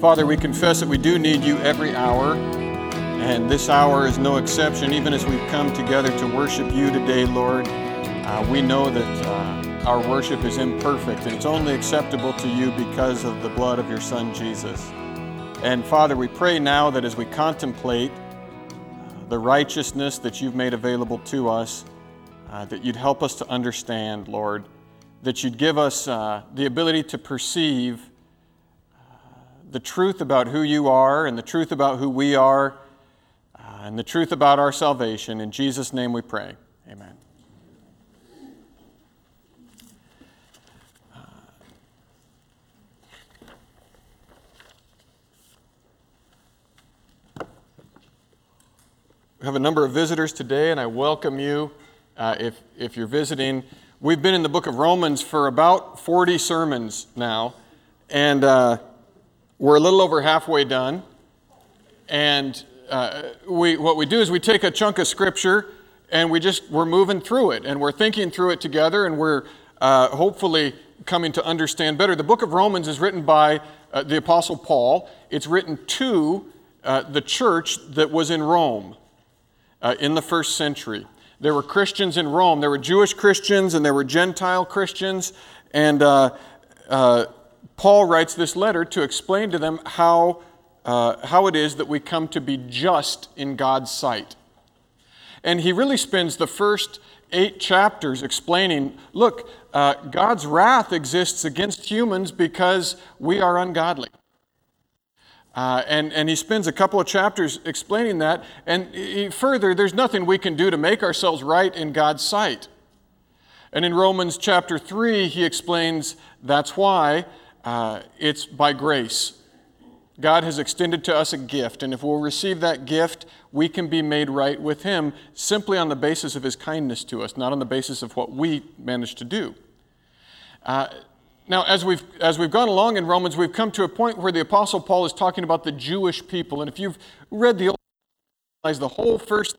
Father, we confess that we do need you every hour, and this hour is no exception. Even as we've come together to worship you today, Lord, we know that our worship is imperfect, and it's only acceptable to you because of the blood of your Son, Jesus. And Father, we pray now that as we contemplate the righteousness that you've made available to us, that you'd help us to understand, Lord, that you'd give us the ability to perceive the truth about who you are and the truth about who we are and the truth about our salvation. In Jesus' name we pray. Amen. We have a number of visitors today, and I welcome you if you're visiting. We've been in the book of Romans for about 40 sermons now, and we're a little over halfway done. And what we do is we take a chunk of Scripture, and we're moving through it, and we're thinking through it together, and we're hopefully coming to understand better. The book of Romans is written by the Apostle Paul. It's written to the church that was in Rome. In the first century. There were Christians in Rome. There were Jewish Christians and there were Gentile Christians. And Paul writes this letter to explain to them how it is that we come to be just in God's sight. And he really spends the first 8 chapters explaining, look, God's wrath exists against humans because we are ungodly. And he spends a couple of chapters explaining that. And further, there's nothing we can do to make ourselves right in God's sight. And in Romans chapter 3, he explains that's why it's by grace. God has extended to us a gift, and if we'll receive that gift, we can be made right with him simply on the basis of his kindness to us, not on the basis of what we managed to do. Now, as we've gone along in Romans, we've come to a point where the Apostle Paul is talking about the Jewish people. And if you've read the Old Testament, the whole first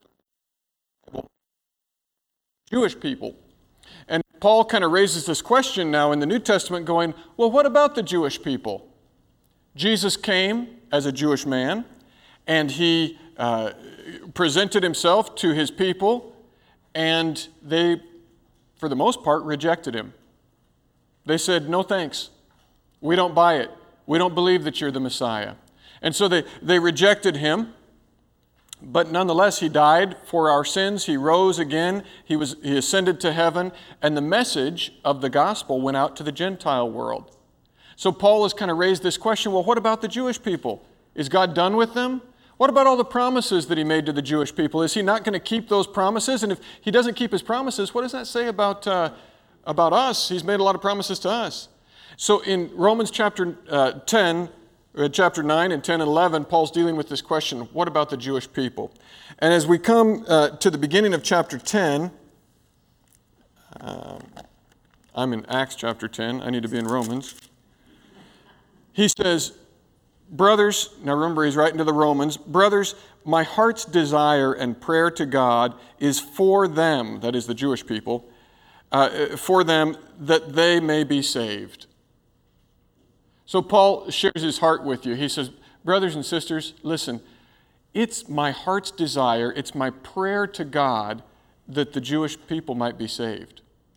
Jewish people. And Paul kind of raises this question now in the New Testament going, well, what about the Jewish people? Jesus came as a Jewish man, and he presented himself to his people, and they, for the most part, rejected him. They said, no thanks. We don't buy it. We don't believe that you're the Messiah. And so they rejected him. But nonetheless, he died for our sins. He rose again. He ascended to heaven. And the message of the gospel went out to the Gentile world. So Paul has kind of raised this question, well, what about the Jewish people? Is God done with them? What about all the promises that he made to the Jewish people? Is he not going to keep those promises? And if he doesn't keep his promises, what does that say about us? He's made a lot of promises to us. So in Romans chapter chapter 9 and 10 and 11, Paul's dealing with this question, what about the Jewish people? And as we come to the beginning of chapter 10, I'm in Acts chapter 10, I need to be in Romans. He says, brothers, now remember he's writing to the Romans, brothers, my heart's desire and prayer to God is for them, that is the Jewish people, for them that they may be saved. So Paul shares his heart with you. He says, brothers and sisters, listen, it's my heart's desire, it's my prayer to God that the Jewish people might be saved.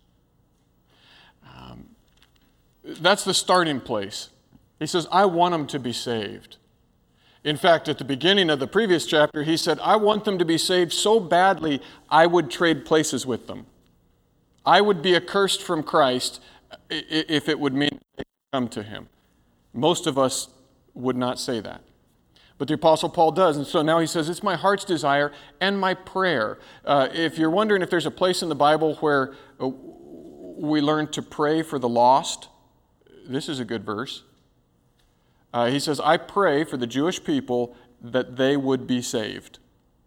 That's the starting place. He says, I want them to be saved. In fact, at the beginning of the previous chapter, he said, I want them to be saved so badly, I would trade places with them. I would be accursed from Christ if it would mean they come to him. Most of us would not say that. But the Apostle Paul does. And so now he says, it's my heart's desire and my prayer. If you're wondering if there's a place in the Bible where we learn to pray for the lost, this is a good verse. He says, I pray for the Jewish people that they would be saved.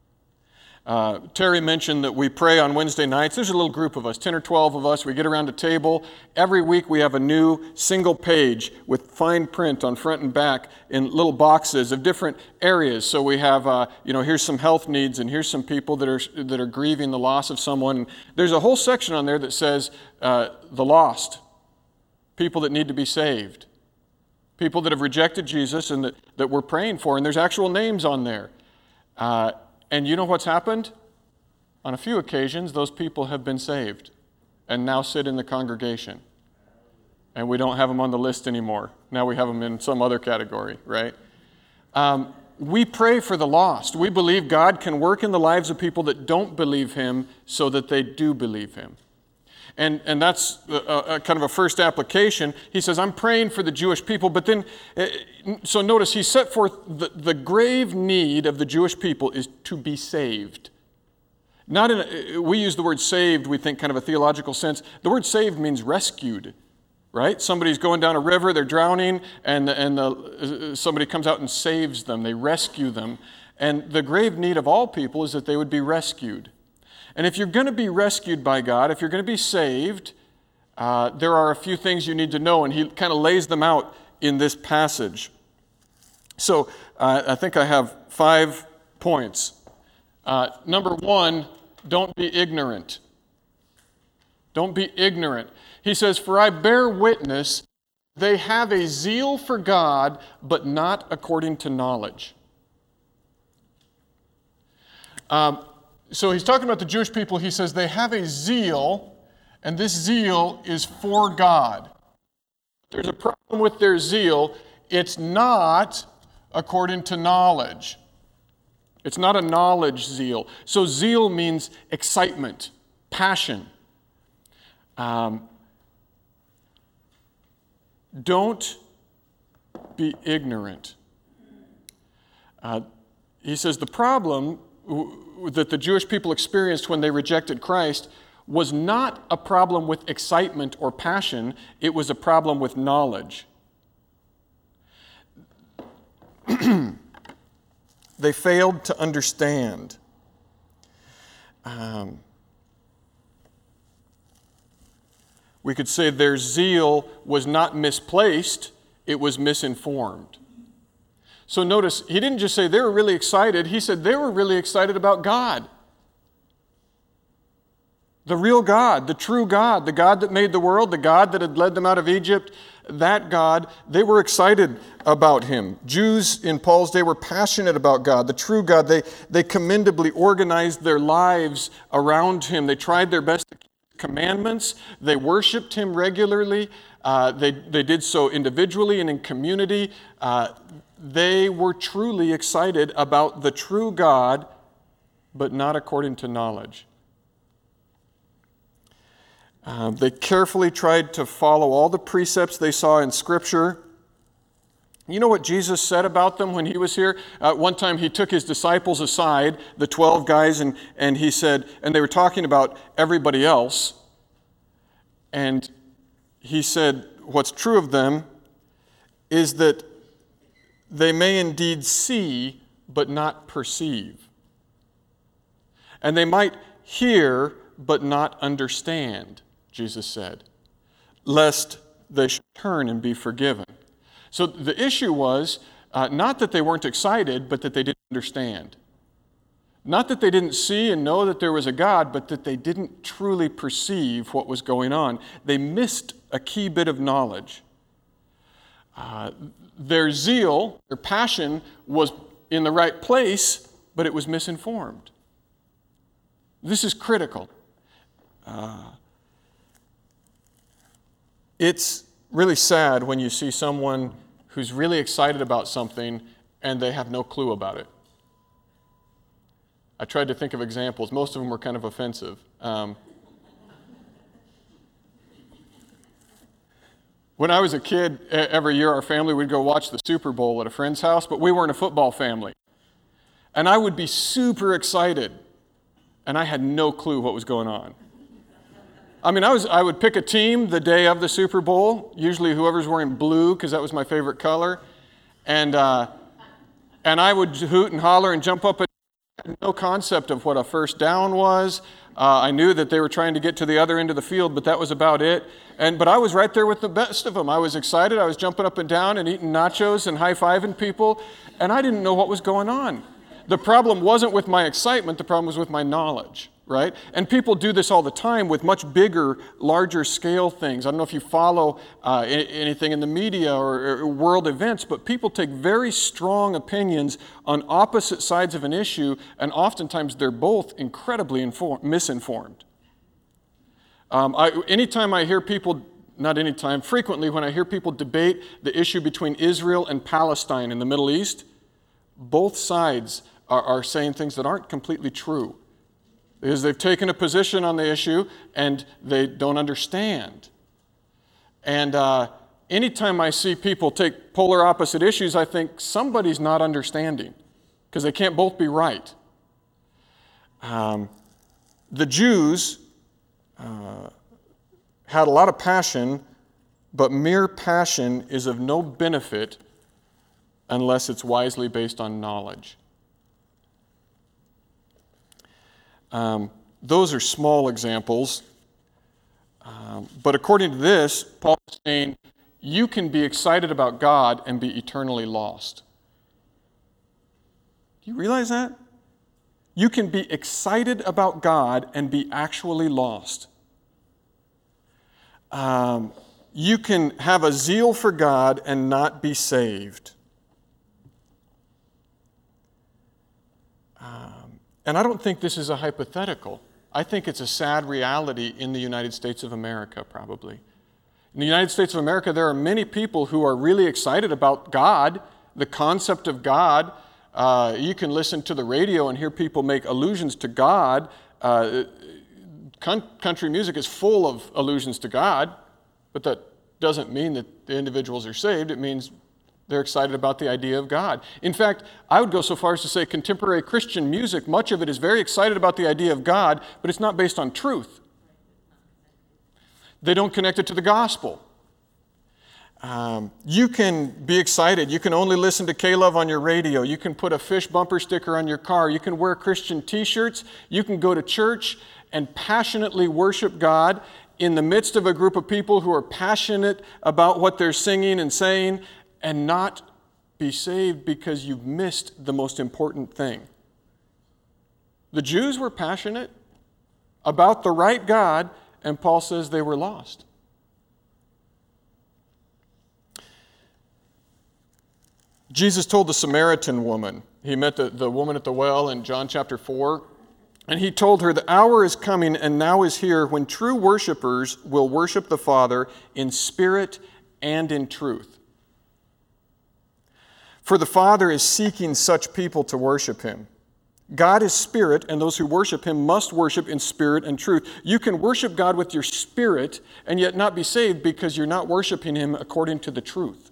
Terry mentioned that we pray on Wednesday nights. There's a little group of us, 10 or 12 of us. We get around a table. Every week we have a new single page with fine print on front and back in little boxes of different areas. So we have, here's some health needs, and here's some people that are grieving the loss of someone. There's a whole section on there that says the lost, people that need to be saved. people that have rejected Jesus and that we're praying for, and there's actual names on there. And you know what's happened? On a few occasions, those people have been saved and now sit in the congregation. And we don't have them on the list anymore. Now we have them in some other category, right? We pray for the lost. We believe God can work in the lives of people that don't believe Him so that they do believe Him. And that's a kind of a first application. He says, I'm praying for the Jewish people. But then, so notice, he set forth the grave need of the Jewish people is to be saved. We use the word saved, we think kind of a theological sense. The word saved means rescued, right? Somebody's going down a river, they're drowning, and somebody comes out and saves them. They rescue them. And the grave need of all people is that they would be rescued. And if you're going to be rescued by God, if you're going to be saved, there are a few things you need to know, and he kind of lays them out in this passage. So I think I have 5 points. Number 1, don't be ignorant. Don't be ignorant. He says, for I bear witness, they have a zeal for God, but not according to knowledge. So he's talking about the Jewish people. He says they have a zeal, and this zeal is for God. There's a problem with their zeal. It's not according to knowledge. It's not a knowledge zeal. So zeal means excitement, passion. Don't be ignorant. He says the problem that the Jewish people experienced when they rejected Christ was not a problem with excitement or passion, it was a problem with knowledge. They failed to understand. We could say their zeal was not misplaced, it was misinformed. So notice, he didn't just say they were really excited, he said they were really excited about God. The real God, the true God, the God that made the world, the God that had led them out of Egypt, that God, they were excited about Him. Jews in Paul's day were passionate about God, the true God. They commendably organized their lives around Him. They tried their best to keep His commandments. They worshiped Him regularly. They did so individually and in community. They were truly excited about the true God, but not according to knowledge. They carefully tried to follow all the precepts they saw in Scripture. You know what Jesus said about them when He was here? One time He took His disciples aside, the 12 guys, and He said, and they were talking about everybody else, and He said, what's true of them is that they may indeed see, but not perceive. And they might hear, but not understand, Jesus said, lest they should turn and be forgiven. So the issue was not that they weren't excited, but that they didn't understand. Not that they didn't see and know that there was a God, but that they didn't truly perceive what was going on. They missed a key bit of knowledge. Their zeal, their passion was in the right place, but it was misinformed. This is critical. It's really sad when you see someone who's really excited about something and they have no clue about it. I tried to think of examples. Most of them were kind of offensive. When I was a kid, every year our family would go watch the Super Bowl at a friend's house, but we weren't a football family. And I would be super excited, and I had no clue what was going on. I mean, I would pick a team the day of the Super Bowl, usually whoever's wearing blue, because that was my favorite color, and I would hoot and holler and jump up. I had no concept of what a first down was. I knew that they were trying to get to the other end of the field, but that was about it. But I was right there with the best of them. I was excited. I was jumping up and down and eating nachos and high-fiving people, and I didn't know what was going on. The problem wasn't with my excitement. The problem was with my knowledge, right? And people do this all the time with much bigger, larger scale things. I don't know if you follow anything in the media or world events, but people take very strong opinions on opposite sides of an issue, and oftentimes they're both incredibly misinformed. Anytime I hear people, not anytime, frequently when I hear people debate the issue between Israel and Palestine in the Middle East, both sides are saying things that aren't completely true. Because they've taken a position on the issue and they don't understand. And anytime I see people take polar opposite issues, I think somebody's not understanding, because they can't both be right. The Jews had a lot of passion, but mere passion is of no benefit unless it's wisely based on knowledge. Those are small examples, but according to this, Paul is saying you can be excited about God and be eternally lost. Do you realize that? You can be excited about God and be actually lost. You can have a zeal for God and not be saved. And I don't think this is a hypothetical. I think it's a sad reality in the United States of America, probably. In the United States of America, there are many people who are really excited about God, the concept of God. You can listen to the radio and hear people make allusions to God. Country music is full of allusions to God, but that doesn't mean that the individuals are saved. It means they're excited about the idea of God. In fact, I would go so far as to say contemporary Christian music, much of it is very excited about the idea of God, but it's not based on truth. They don't connect it to the gospel. You can be excited. You can only listen to K-Love on your radio. You can put a fish bumper sticker on your car. You can wear Christian t-shirts. You can go to church and passionately worship God in the midst of a group of people who are passionate about what they're singing and saying, and not be saved because you've missed the most important thing. The Jews were passionate about the right God, and Paul says they were lost. Jesus told the Samaritan woman, he met the woman at the well in John chapter 4, and he told her, "The hour is coming and now is here when true worshipers will worship the Father in spirit and in truth. For the Father is seeking such people to worship him. God is spirit, and those who worship him must worship in spirit and truth." You can worship God with your spirit and yet not be saved because you're not worshiping him according to the truth.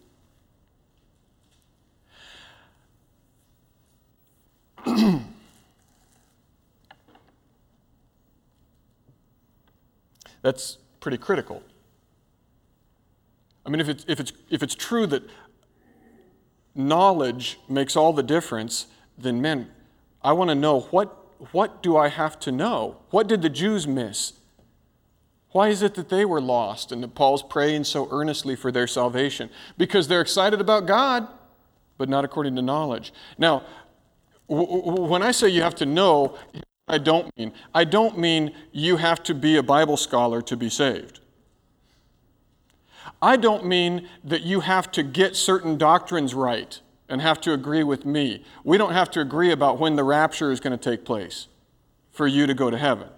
That's pretty critical. I mean, if it's true that knowledge makes all the difference, then man, I want to know what do I have to know? What did the Jews miss? Why is it that they were lost and that Paul's praying so earnestly for their salvation? Because they're excited about God, but not according to knowledge. Now, when I say you have to know, I don't mean you have to be a Bible scholar to be saved. I don't mean that you have to get certain doctrines right and have to agree with me. We don't have to agree about when the rapture is going to take place for you to go to heaven.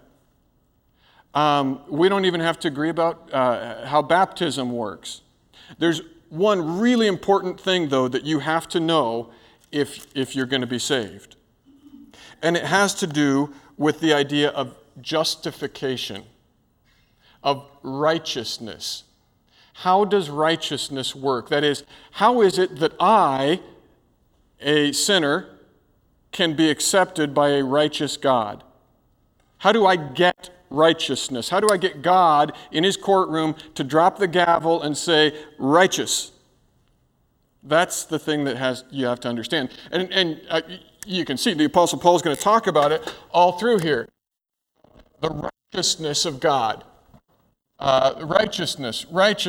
We don't even have to agree about how baptism works. There's one really important thing, though, that you have to know if you're going to be saved. And it has to do with the idea of justification, of righteousness. How does righteousness work? That is, how is it that I, a sinner, can be accepted by a righteous God? How do I get righteousness? How do I get God in his courtroom to drop the gavel and say, righteous? That's the thing that you have to understand. And you can see the Apostle Paul is going to talk about it all through here. The righteousness of God. Righteousness,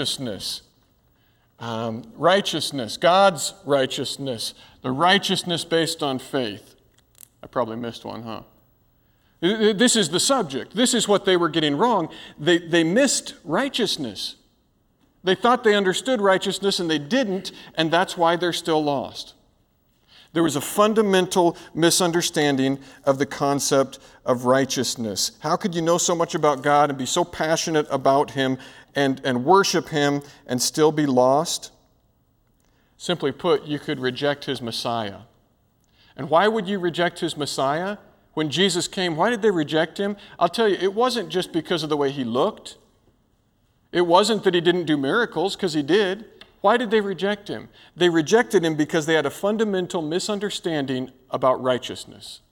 God's righteousness, the righteousness based on faith. I probably missed one, huh? This is the subject. This is what they were getting wrong. They missed righteousness. They thought they understood righteousness and they didn't, and that's why they're still lost. There was a fundamental misunderstanding of the concept of righteousness. How could you know so much about God and be so passionate about Him and worship Him and still be lost? Simply put, you could reject His Messiah. And why would you reject His Messiah? When Jesus came, why did they reject Him? I'll tell you, it wasn't just because of the way He looked. It wasn't that He didn't do miracles, because He did. Why did they reject Him? They rejected Him because they had a fundamental misunderstanding about righteousness.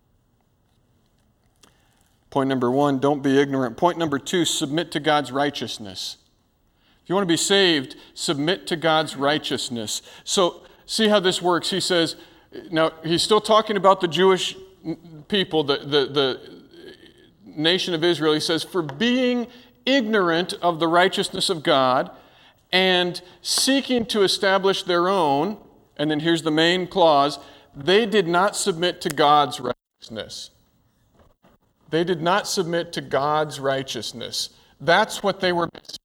Point number 1, don't be ignorant. Point number 2, submit to God's righteousness. If you want to be saved, submit to God's righteousness. So, see how this works. He says, now he's still talking about the Jewish people, the nation of Israel. He says, for being ignorant of the righteousness of God and seeking to establish their own, and then here's the main clause, they did not submit to God's righteousness. They did not submit to God's righteousness. That's what they were missing.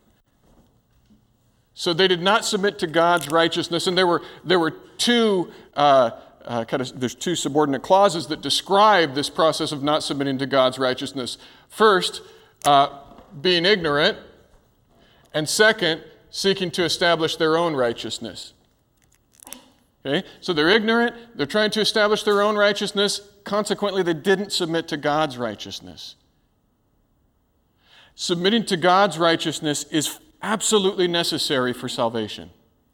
So they did not submit to God's righteousness, and there were two there's two subordinate clauses that describe this process of not submitting to God's righteousness. First, being ignorant, and second, seeking to establish their own righteousness. Okay? So they're ignorant, they're trying to establish their own righteousness, consequently they didn't submit to God's righteousness. Submitting to God's righteousness is absolutely necessary for salvation.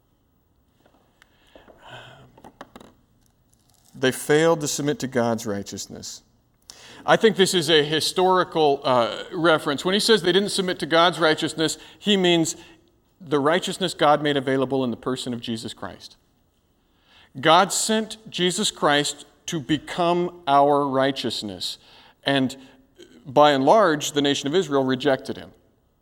They failed to submit to God's righteousness. I think this is a historical reference. When he says they didn't submit to God's righteousness, he means the righteousness God made available in the person of Jesus Christ. God sent Jesus Christ to become our righteousness. And by and large, the nation of Israel rejected Him.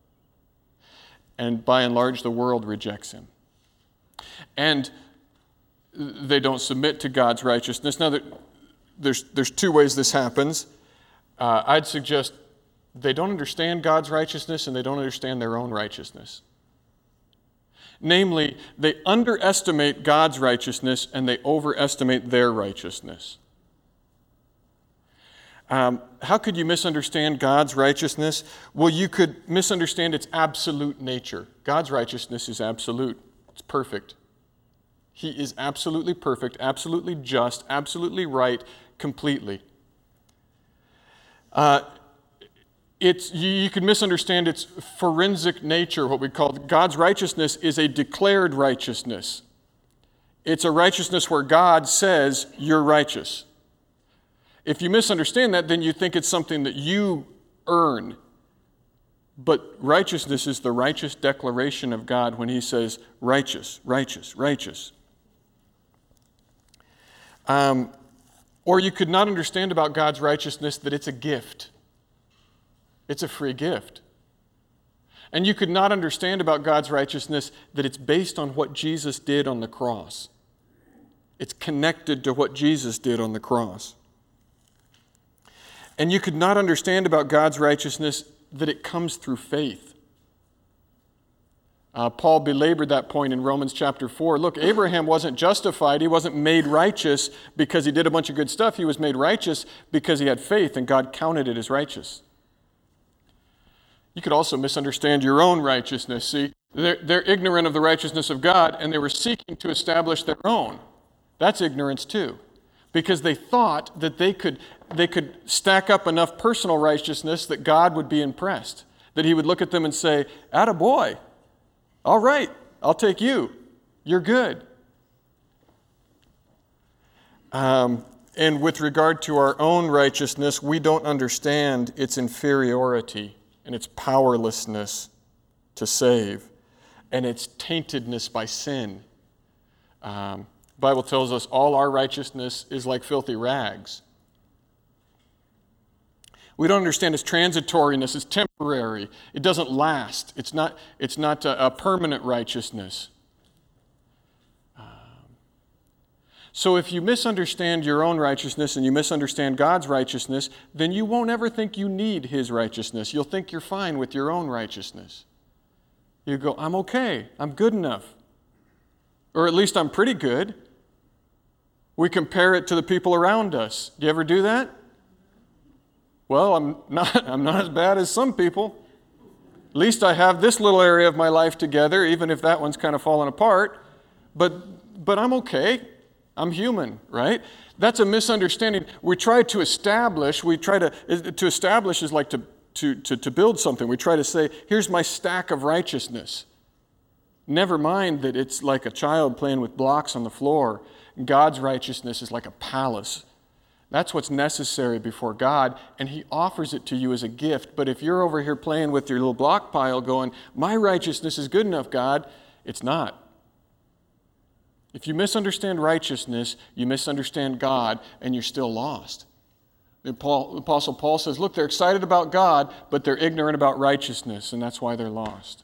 And by and large, the world rejects Him. And they don't submit to God's righteousness. Now, there's two ways this happens. I'd suggest they don't understand God's righteousness and they don't understand their own righteousness. Namely, they underestimate God's righteousness and they overestimate their righteousness. How could you misunderstand God's righteousness? Well, you could misunderstand its absolute nature. God's righteousness is absolute. It's perfect. He is absolutely perfect, absolutely just, absolutely right, completely. You could misunderstand its forensic nature, what we call God's righteousness is a declared righteousness. It's a righteousness where God says you're righteous. If you misunderstand that, then you think it's something that you earn. But righteousness is the righteous declaration of God when He says righteous, righteous, righteous. Or you could not understand about God's righteousness that it's a gift. It's a free gift. And you could not understand about God's righteousness that it's based on what Jesus did on the cross. It's connected to what Jesus did on the cross. And you could not understand about God's righteousness that it comes through faith. Paul belabored that point in Romans chapter 4. Look, Abraham wasn't justified. He wasn't made righteous because he did a bunch of good stuff. He was made righteous because he had faith and God counted it as righteous. You could also misunderstand your own righteousness. See, they're ignorant of the righteousness of God and they were seeking to establish their own. That's ignorance too. Because they thought that they could stack up enough personal righteousness that God would be impressed. That He would look at them and say, "Attaboy. All right, I'll take you. You're good." And with regard to our own righteousness, we don't understand its inferiority and its powerlessness to save and its taintedness by sin. The Bible tells us all our righteousness is like filthy rags. We don't understand its transitoriness, it's temporary. It doesn't last. It's not a permanent righteousness. So if you misunderstand your own righteousness and you misunderstand God's righteousness, then you won't ever think you need His righteousness. You'll think you're fine with your own righteousness. You go, I'm okay, I'm good enough. Or at least I'm pretty good. We compare it to the people around us. Do you ever do that? Well, I'm not as bad as some people. At least I have this little area of my life together, even if that one's kind of fallen apart. But I'm okay. I'm human, right? That's a misunderstanding. We try to establish is like to build something. We try to say, here's my stack of righteousness. Never mind that it's like a child playing with blocks on the floor. God's righteousness is like a palace. That's what's necessary before God, and He offers it to you as a gift. But if you're over here playing with your little block pile going, my righteousness is good enough, God, it's not. If you misunderstand righteousness, you misunderstand God, and you're still lost. The Apostle Paul says, look, they're excited about God, but they're ignorant about righteousness, and that's why they're lost.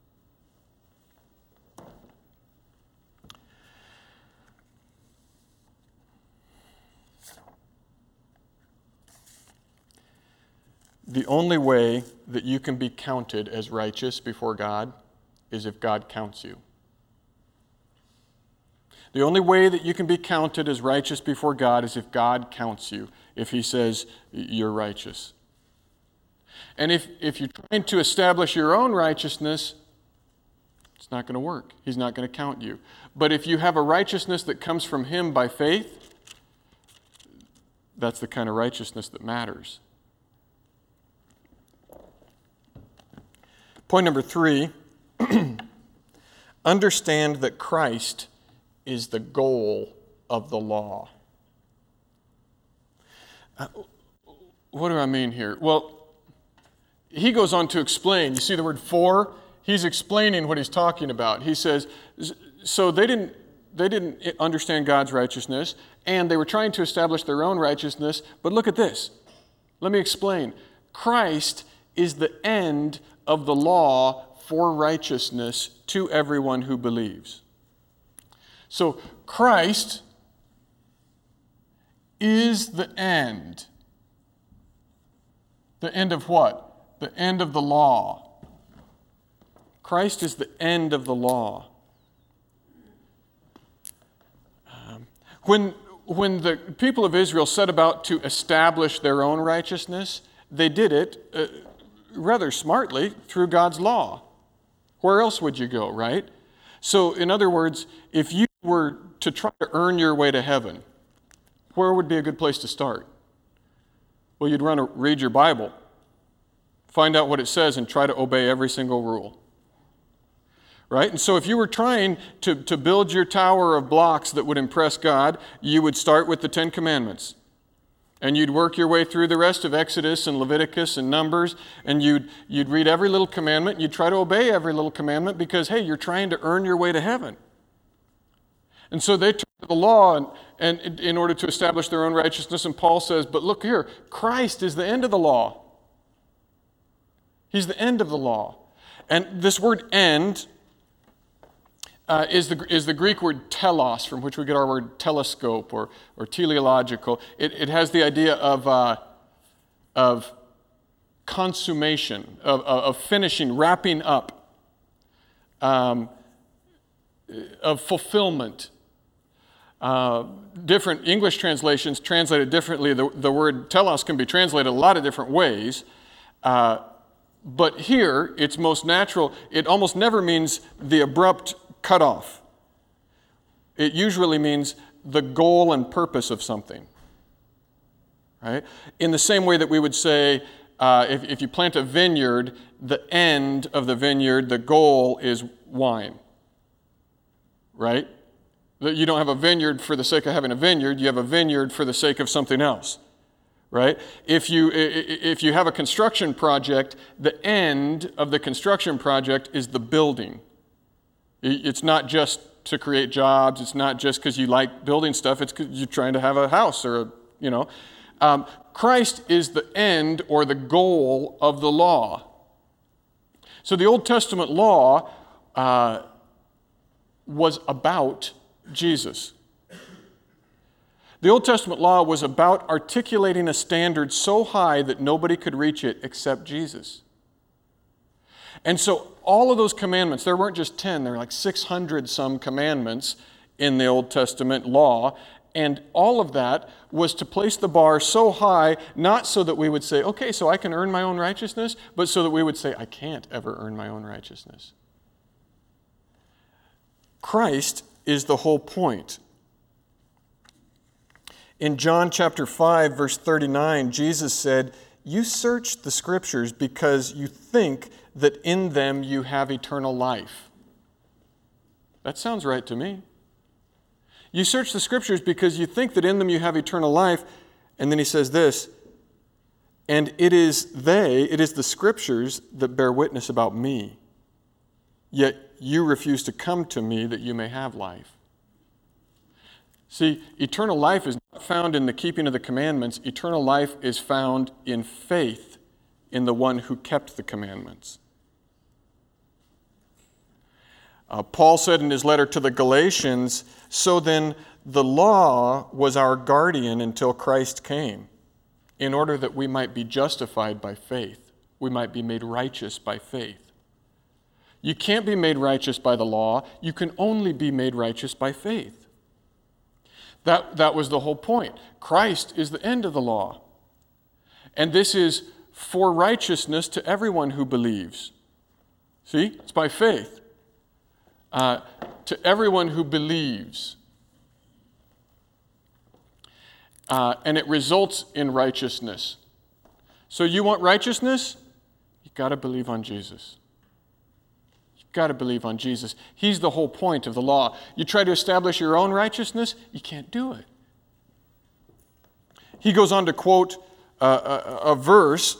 The only way that you can be counted as righteous before God is if God counts you. The only way that you can be counted as righteous before God is if God counts you, if He says you're righteous. And if you're trying to establish your own righteousness, it's not going to work. He's not going to count you. But if you have a righteousness that comes from Him by faith, that's the kind of righteousness that matters. Point number 3, understand that Christ is the goal of the law. What do I mean here? Well, he goes on to explain. You see the word for? He's explaining what he's talking about. He says, so they didn't understand God's righteousness, and they were trying to establish their own righteousness. But look at this. Let me explain. Christ is the end of the law for righteousness to everyone who believes. So Christ is the end. The end of what? The end of the law. Christ is the end of the law. When the people of Israel set about to establish their own righteousness, they did it rather smartly through God's law. Where else would you go, right? So, in other words, if you were to try to earn your way to heaven, where would be a good place to start? Well, you'd read your Bible, find out what it says, and try to obey every single rule. Right? And so if you were trying to build your tower of blocks that would impress God, you would start with the 10 Commandments. And you'd work your way through the rest of Exodus and Leviticus and Numbers, and you'd read every little commandment, and you'd try to obey every little commandment because, hey, you're trying to earn your way to heaven. And so they turned to the law and in order to establish their own righteousness, and Paul says, but look here, Christ is the end of the law. He's the end of the law. And this word end is the Greek word telos, from which we get our word telescope or teleological. It has the idea of consummation, of finishing, wrapping up, of fulfillment. Different English translations translate it differently. The word telos can be translated a lot of different ways. But here, it's most natural. It almost never means the abrupt cutoff. It usually means the goal and purpose of something. Right? In the same way that we would say, if you plant a vineyard, the end of the vineyard, the goal is wine. Right? You don't have a vineyard for the sake of having a vineyard. You have a vineyard for the sake of something else. Right? If you have a construction project, the end of the construction project is the building. It's not just to create jobs. It's not just because you like building stuff. It's because you're trying to have a house or Christ is the end or the goal of the law. So the Old Testament law was about Jesus. The Old Testament law was about articulating a standard so high that nobody could reach it except Jesus. And so all of those commandments, there weren't just 10, there were like 600 some commandments in the Old Testament law. And all of that was to place the bar so high, not so that we would say, okay, so I can earn my own righteousness, but so that we would say, I can't ever earn my own righteousness. Christ is the whole point. In John chapter 5, verse 39, Jesus said, "You search the Scriptures because you think that in them you have eternal life." That sounds right to me. You search the Scriptures because you think that in them you have eternal life. And then he says this, "And it is the Scriptures that bear witness about me. Yet you refuse to come to me that you may have life." See, eternal life is not found in the keeping of the commandments. Eternal life is found in faith in the one who kept the commandments. Paul said in his letter to the Galatians, "So then the law was our guardian until Christ came, in order that we might be justified by faith. We might be made righteous by faith." You can't be made righteous by the law. You can only be made righteous by faith. That was the whole point. Christ is the end of the law. And this is for righteousness to everyone who believes. See? It's by faith. To everyone who believes. And it results in righteousness. So you want righteousness? You've got to believe on Jesus. You've got to believe on Jesus. He's the whole point of the law. You try to establish your own righteousness, you can't do it. He goes on to quote a verse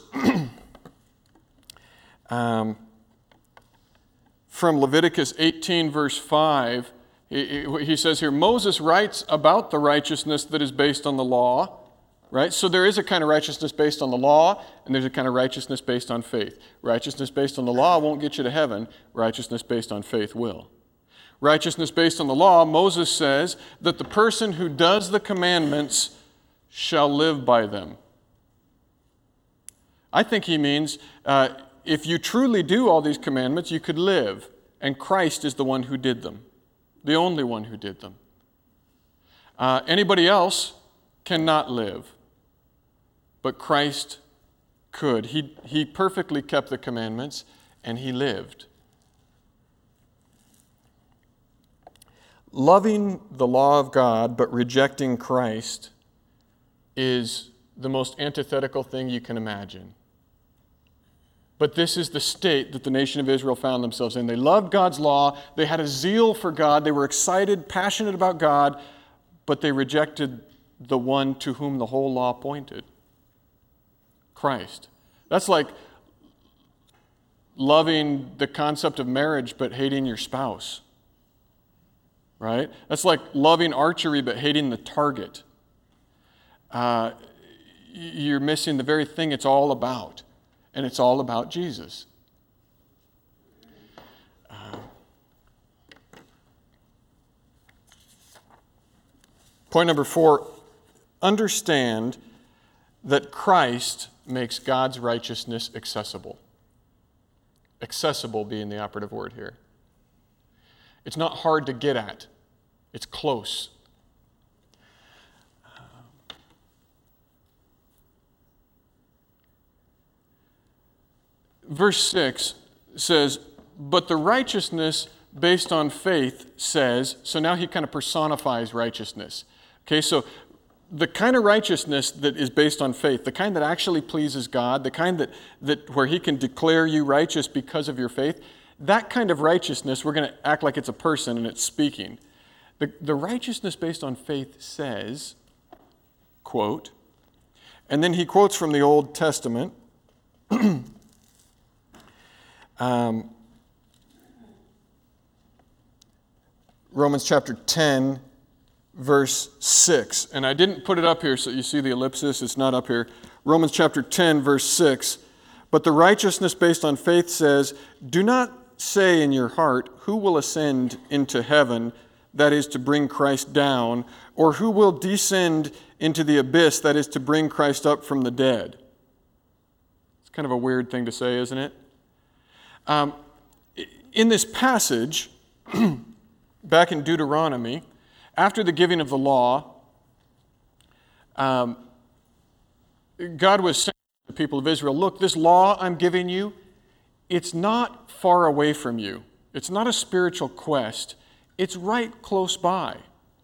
from Leviticus 18, verse 5. He says here, Moses writes about the righteousness that is based on the law, right? So there is a kind of righteousness based on the law, and there's a kind of righteousness based on faith. Righteousness based on the law won't get you to heaven. Righteousness based on faith will. Righteousness based on the law, Moses says that the person who does the commandments shall live by them. I think he means if you truly do all these commandments, you could live, and Christ is the one who did them, the only one who did them. Anybody else cannot live. But Christ could. He perfectly kept the commandments, and he lived. Loving the law of God but rejecting Christ is the most antithetical thing you can imagine. But this is the state that the nation of Israel found themselves in. They loved God's law. They had a zeal for God. They were excited, passionate about God, but they rejected the one to whom the whole law pointed. Christ. That's like loving the concept of marriage but hating your spouse. Right? That's like loving archery but hating the target. You're missing the very thing it's all about. And it's all about Jesus. Point number 4, understand that Christ makes God's righteousness accessible. Accessible being the operative word here. It's not hard to get at. It's close. Verse 6 says, but the righteousness based on faith says, so now he kind of personifies righteousness. Okay, so the kind of righteousness that is based on faith, the kind that actually pleases God, the kind that where he can declare you righteous because of your faith, that kind of righteousness, we're going to act like it's a person and it's speaking. The righteousness based on faith says, quote, and then he quotes from the Old Testament, Romans chapter 10, verse 6. And I didn't put it up here so you see the ellipsis. It's not up here. Romans chapter 10, verse 6. But the righteousness based on faith says, do not say in your heart, who will ascend into heaven, that is to bring Christ down? Or who will descend into the abyss, that is to bring Christ up from the dead? It's kind of a weird thing to say, isn't it? In this passage, back in Deuteronomy, after the giving of the law, God was saying to the people of Israel, look, this law I'm giving you, it's not far away from you. It's not a spiritual quest. It's right close by.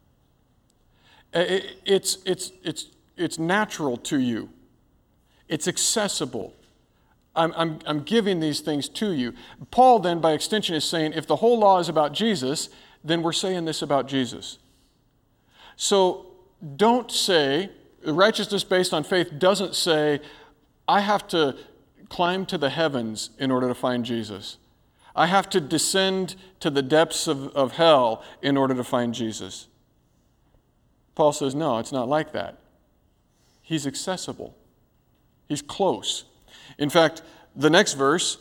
It's natural to you. It's accessible. I'm giving these things to you. Paul then, by extension, is saying if the whole law is about Jesus, then we're saying this about Jesus. So don't say, righteousness based on faith doesn't say, I have to climb to the heavens in order to find Jesus. I have to descend to the depths of hell in order to find Jesus. Paul says, no, it's not like that. He's accessible. He's close. In fact, the next verse,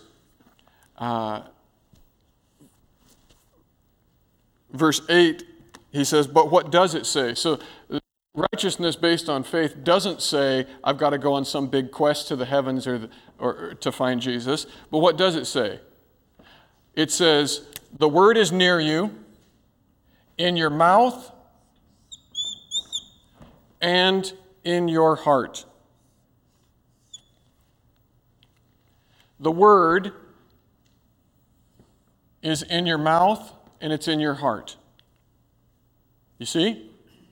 verse 8, he says, but what does it say? So righteousness based on faith doesn't say, I've got to go on some big quest to the heavens or to find Jesus. But what does it say? It says, the word is near you, in your mouth and in your heart. The word is in your mouth and it's in your heart. You see?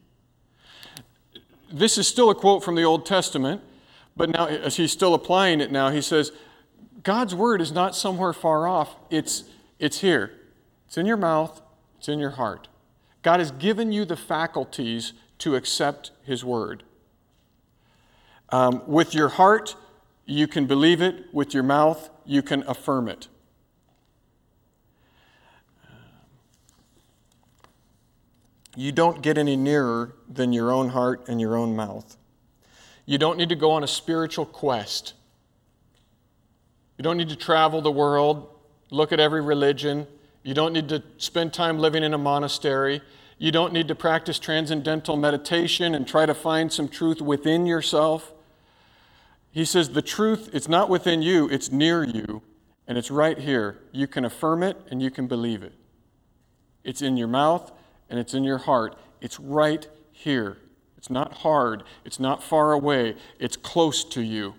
This is still a quote from the Old Testament, but now as he's still applying it now, he says, God's word is not somewhere far off. It's here. It's in your mouth. It's in your heart. God has given you the faculties to accept his word. With your heart, you can believe it. With your mouth, you can affirm it. You don't get any nearer than your own heart and your own mouth. You don't need to go on a spiritual quest. You don't need to travel the world, look at every religion. You don't need to spend time living in a monastery. You don't need to practice transcendental meditation and try to find some truth within yourself. He says the truth, it's not within you, it's near you, and it's right here. You can affirm it and you can believe it. It's in your mouth and it's in your heart. It's right here. It's not hard. It's not far away. It's close to you.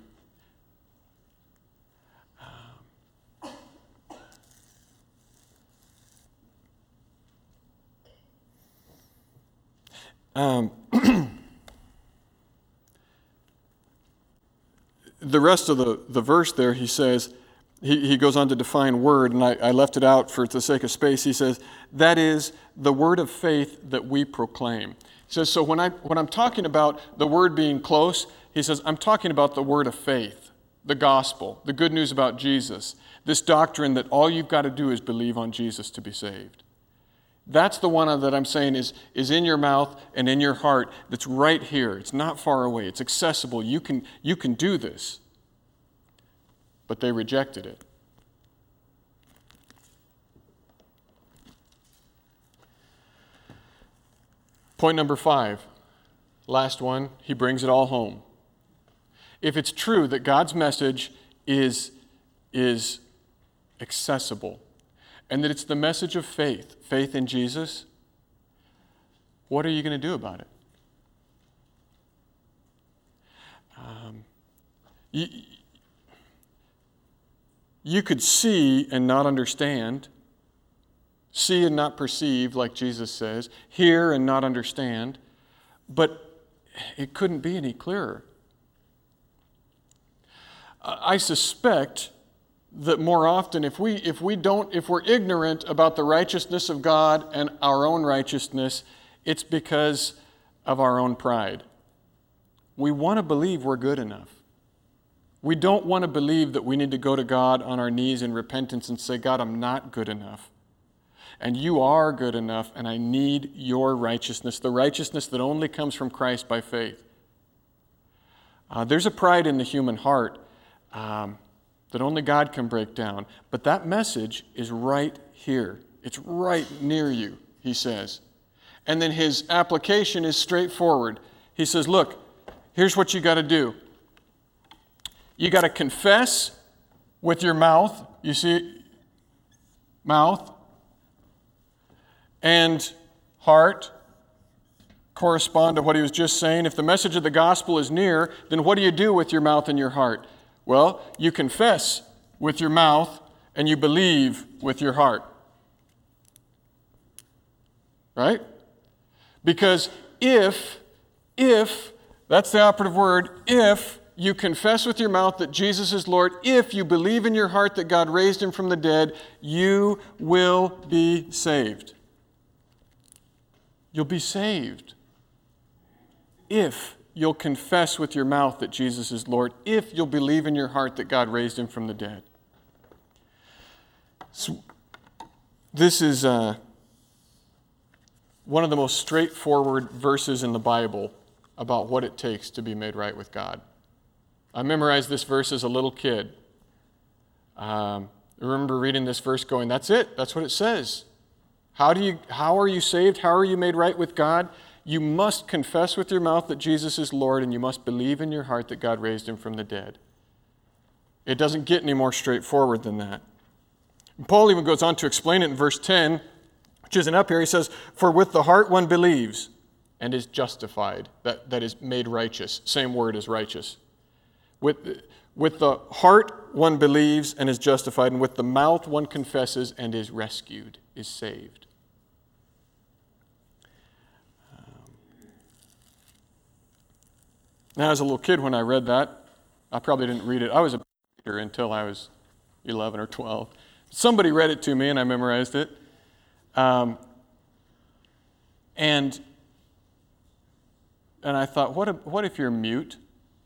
The rest of the verse there, he says, he goes on to define word, and I left it out for the sake of space. He says, that is the word of faith that we proclaim. He says, so when I'm talking about the word being close, he says, I'm talking about the word of faith, the gospel, the good news about Jesus, this doctrine that all you've got to do is believe on Jesus to be saved. That's the one that I'm saying is in your mouth and in your heart. That's right here. It's not far away. It's accessible. You can do this. But they rejected it. Point number 5, last one, he brings it all home. If it's true that God's message is accessible, and that it's the message of faith in Jesus, what are you going to do about it? You could see and not understand, see and not perceive, like Jesus says, hear and not understand, but it couldn't be any clearer. I suspect that more often, if we're ignorant about the righteousness of God and our own righteousness, it's because of our own pride. We want to believe we're good enough. We don't want to believe that we need to go to God on our knees in repentance and say, God, I'm not good enough. And you are good enough, and I need your righteousness, the righteousness that only comes from Christ by faith. There's a pride in the human heart that only God can break down. But that message is right here. It's right near you, he says. And then his application is straightforward. He says, look, here's what you got to do. You got to confess with your mouth. You see, mouth and heart correspond to what he was just saying. If the message of the gospel is near, then what do you do with your mouth and your heart? Well, you confess with your mouth and you believe with your heart. Right? Because if, that's the operative word, if you confess with your mouth that Jesus is Lord, if you believe in your heart that God raised him from the dead, you will be saved. You'll be saved. If you'll confess with your mouth that Jesus is Lord, if you'll believe in your heart that God raised him from the dead. So, this is one of the most straightforward verses in the Bible about what it takes to be made right with God. I memorized this verse as a little kid. I remember reading this verse going, that's it. That's what it says. How are you saved? How are you made right with God? You must confess with your mouth that Jesus is Lord, and you must believe in your heart that God raised him from the dead. It doesn't get any more straightforward than that. And Paul even goes on to explain it in verse 10, which isn't up here. He says, for with the heart one believes and is justified. That is made righteous. Same word as righteous. With the heart one believes and is justified, and with the mouth one confesses and is rescued, is saved. Now, as a little kid, when I read that, I probably didn't read it. I was a reader until I was 11 or 12. Somebody read it to me, and I memorized it. And I thought, what if you're mute?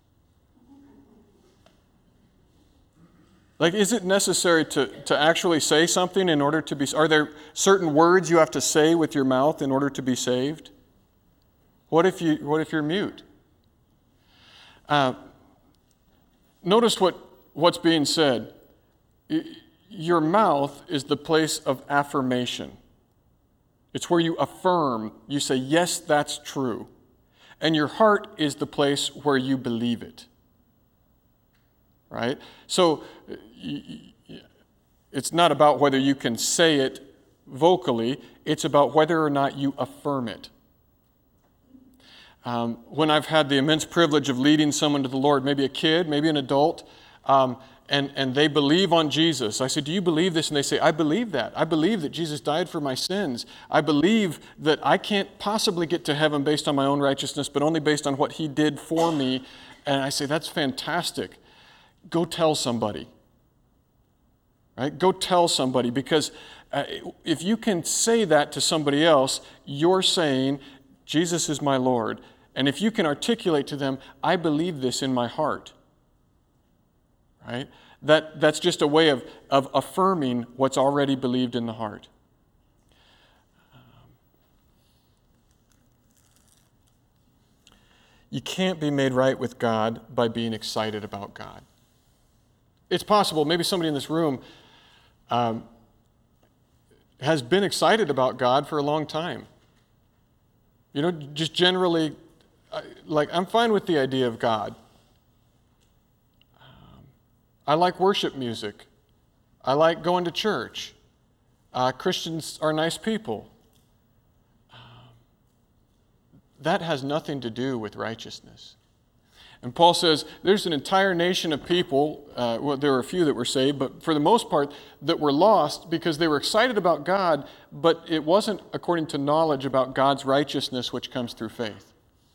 Like, is it necessary to actually say something in order to be... Are there certain words you have to say with your mouth in order to be saved? What if you're mute? Notice what's being said. Your mouth is the place of affirmation. It's where you affirm. You say, yes, that's true. And your heart is the place where you believe it. Right? So it's not about whether you can say it vocally. It's about whether or not you affirm it. When I've had the immense privilege of leading someone to the Lord, maybe a kid, maybe an adult, and they believe on Jesus. I say, do you believe this? And they say, I believe that. I believe that Jesus died for my sins. I believe that I can't possibly get to heaven based on my own righteousness, but only based on what he did for me. And I say, that's fantastic. Go tell somebody. Right? Go tell somebody, because if you can say that to somebody else, you're saying, Jesus is my Lord. And if you can articulate to them, I believe this in my heart. Right? That's just a way of affirming what's already believed in the heart. You can't be made right with God by being excited about God. It's possible, maybe somebody in this room has been excited about God for a long time. You know, just generally, like, I'm fine with the idea of God. I like worship music. I like going to church. Christians are nice people. That has nothing to do with righteousness. And Paul says there's an entire nation of people, well, there were a few that were saved, but for the most part, that were lost because they were excited about God, but it wasn't according to knowledge about God's righteousness, which comes through faith.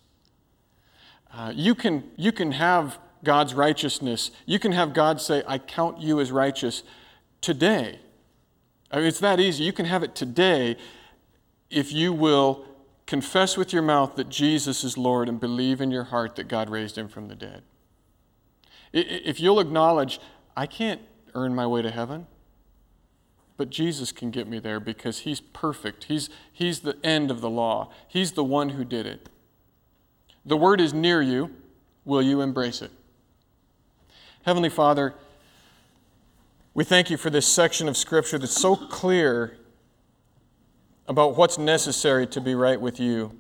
You can have God's righteousness. You can have God say, I count you as righteous today. I mean, it's that easy. You can have it today if you will confess with your mouth that Jesus is Lord and believe in your heart that God raised him from the dead. If you'll acknowledge, I can't earn my way to heaven, but Jesus can get me there because he's perfect. He's the end of the law. He's the one who did it. The word is near you. Will you embrace it? Heavenly Father, we thank you for this section of Scripture that's so clear about what's necessary to be right with you.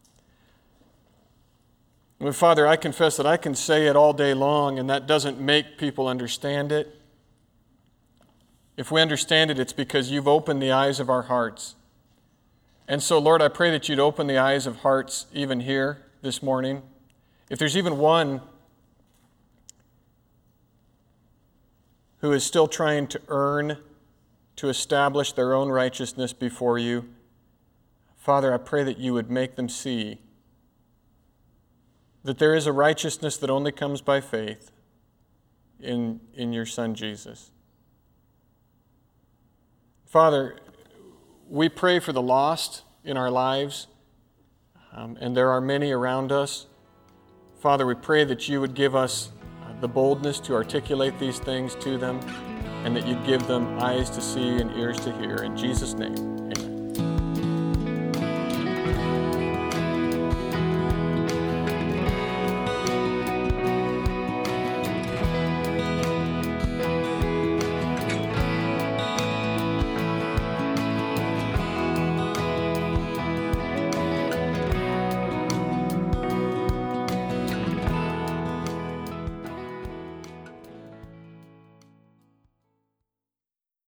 And Father, I confess that I can say it all day long, and that doesn't make people understand it. If we understand it, it's because you've opened the eyes of our hearts. And so, Lord, I pray that you'd open the eyes of hearts even here this morning. If there's even one who is still trying to earn, to establish their own righteousness before you, Father, I pray that you would make them see that there is a righteousness that only comes by faith in your Son, Jesus. Father, we pray for the lost in our lives, and there are many around us. Father, we pray that you would give us the boldness to articulate these things to them, and that you'd give them eyes to see and ears to hear. In Jesus' name.